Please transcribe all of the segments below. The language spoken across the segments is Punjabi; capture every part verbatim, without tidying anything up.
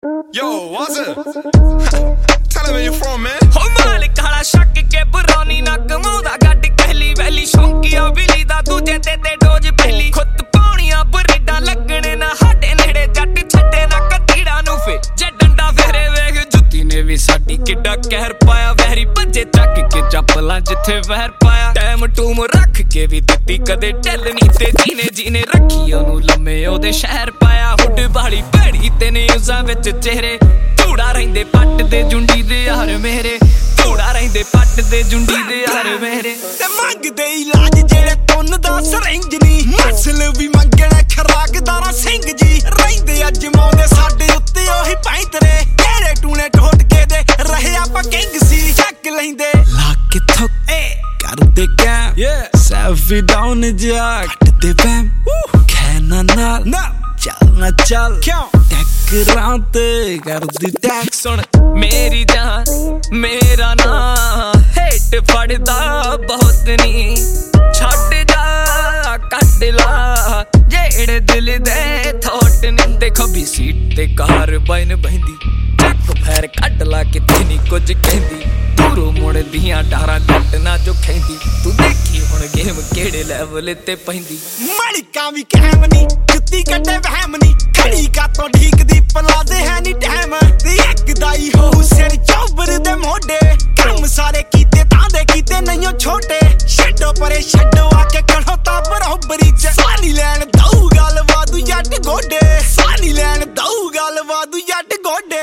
Yo, what's it? Tell him where you from, man. हो मालिक हाड़ा शक के बुरानी ना कमाउंदा गड्ड कहली वैली शौंकिया बिली दा दूजे ते ते डोज पहली खुद पाउणियां बरीडा लगणे ना हाडे नेड़े जट छड्डे ना कतीड़ा नु फे जे डंडा फेरे वेख जुत्ती ने भी साडी किड्डा कहर पाया वहरी भज्जे चक के चप्पलां जिथे वहर पाया टैम टूम रख के भी दित्ती कदे ढिल नी ते जीने जीने रखी ओनू लम्मे ओदे शहर पाया हुड बाड़ी भैड़ी ते न्यूज़ां विच चेहरे ਧੂੜਾ ਰਹਿੰਦੇ ਪੱਟ ਦੇ ਜੁੰਡੀ ਦੇ ਯਾਰ ਮੇਰੇ ਧੂੜਾ ਰਹਿੰਦੇ ਪੱਟ ਦੇ ਜੁੰਡੀ ਦੇ ਯਾਰ ਮੇਰੇ ਤੇ ਮੰਗਦੇ ਇਲਾਜ ਜਿਹੜੇ ਤੁੰਨ ਦਾ ਸਰੰਜ ਨੀ ਮਸਲ ਵੀ ਮੰਗਣਾ ਖਰਾਕਦਾਰਾ ਸਿੰਘ ਜੀ ਰਹਿੰਦੇ ਅੱਜ ਮੌਂਦੇ ਸਾਡੇ ਉੱਤੇ ਉਹੀ ਪੈਂਤਰੇ ਕਿਹੜੇ ਟੂਣੇ ਢੋਟ ਕੇ ਦੇ ਰਹੇ ਆਪਾਂ ਕਿੰਗ ਸੀ ਚੱਕ ਲੈਂਦੇ ਲਾ ਕੇ ਥੁੱਕ ਕਰਦੇ ਕੈਮ ਸੈਫੀ ਡਾਊਨ ਜਾ ਕੱਟਦੇ ਬੈਮ ਕਹਿਣਾ ਨਾਲ ਚੱਲ ਨਾ ਚੱਲ ਟੈਕਰਾਂ ਤੇ ਕਰਦੀ ਟੈਕ ਸੁਣ ਮੇਰੀ ਜਾਨ ਮੇਰਾ ਨਾਂ ਹੇਟ ਫੜਦਾ ਬਹੁਤ ਨੀ ਛੱਡ ਜਾ ਕੱਢ ਲਾ ਜਿਹੜੇ ਦਿਲ ਦੇ ਥੋਟ ਨੀ ਦੇਖੋ ਵੀ ਸੀਟ ਤੇ ਕਾਰ ਬੈਨ ਬਹਿੰਦੀ ਚੱਕ ਫੈਰ ਕੱਢ ਲਾ ਕਿਤੇ ਨੀ ਕੁਝ ਕਹਿੰਦੀ ਦੂਰੋਂ ਮੁੜਦੀਆਂ ਡਾਰਾਂ ਜੱਟ ਨਾ ਜੋ ਖੈਂਦੀ ਤੂੰ ਦੇਖੀ ਹੁਣ ਗੇਮ ਕਿਹੜੇ ਲੈਵਲ ਤੇ ਪੈਂਦੀ ਮਾਲਿਕਾਂ ਵੀ ਕਹਿਮ ਨੀ ਜੁੱਤੀ ਕੱਢੇ ਵਹਿਮ ਨੀ ਖੜੀ ਕਾਤੋਂ ਢੀਕ ਦੀ ਪਲਾਦੇ ਹੈ ਨੀ ਟਾਈਮ ਤੇ ਇੱਕ ਦਾਈ ਹੋ ਸਿਰ ਚੌਬਰ ਦੇ ਮੋਢੇ ਕੰਮ ਸਾਰੇ ਕੀਤੇ ਤਾਂ ਦੇ ਕੀਤੇ ਨਹੀਂਓ ਛੋਟੇ ਛੱਡੋ ਪਰੇ ਛੱਡੋ ਆ ਕੇ ਖੜੋ ਤਾਂ ਬਰੋਬਰੀ ਚ ਸਾਨੀ ਲੈਣ ਦਊ ਗੱਲ ਵਾਦੂ ਜੱਟ ਗੋਡੇ ਸਾਨੀ ਲੈਣ ਦਊ ਗੱਲ ਵਾਦੂ ਜੱਟ ਗੋਡੇ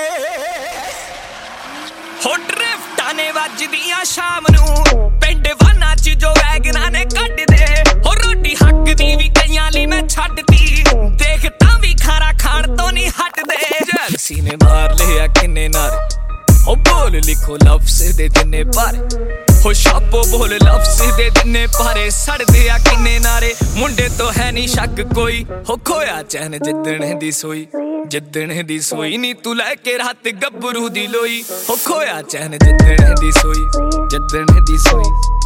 ਹੋ ਡਰਿਫਟਾਂ ਨੇ ਵੱਜਦੀਆਂ ਸ਼ਾਮ ਨੂੰ ਪਿੰਡ ਵਾਨਾ ਚ ਜੋ ਵੈਗਨਾਂ ਨੇ ਕੱਢਦੇ ਹੋ ਰੋਟੀ ਹੱਕ ਦੀ ਵੀ ਕਈਆਂ ਲਈ ਮੈਂ ਛੱਡਤੀ ਦੇਖ ਤਾਂ ਵੀ ਖਾਰਾ ਖਾਣ ਤੋਂ ਨਹੀਂ ਹਟਦੇ ਜੈਲਸੀ ਨੇ ਮਾਰ ਲਿਆ ਕਿੰਨੇ ਨਾਰੇ ਹੋ ਬੋਲ ਲਿਖੋ ਲਫ਼ਜ਼ ਦੇ ਜਿੰਨੇ ਪਾਰੇ ਹੋ ਛਾਪੋ ਬੋਲ ਲਫ਼ਜ਼ ਦੇ ਜਿੰਨੇ ਪਾਰੇ ਸੜਦੇ ਆ ਕਿੰਨੇ ਨਾਰੇ ਮੁੰਡੇ ਤੋਂ ਹੈ ਨਹੀਂ ਸ਼ੱਕ ਕੋਈ ਹੋ ਖੋਇਆ ਚੈਨ ਜਿੱਦਣੇ ਦੀ ਸੋਈ ਜਿੱਦਣੇ ਦੀ ਸੋਈ ਨੀ ਤੂੰ ਲੈ ਕੇ ਰਾਤ ਗੱਭਰੂ ਦੀ ਲੋਈ ਹੋ ਖੋਇਆ ਚੈਨ ਜਿੱਦਣੇ ਦੀ ਸੋਈ ਜਿੱਦਣੇ ਦੀ ਸੋਈ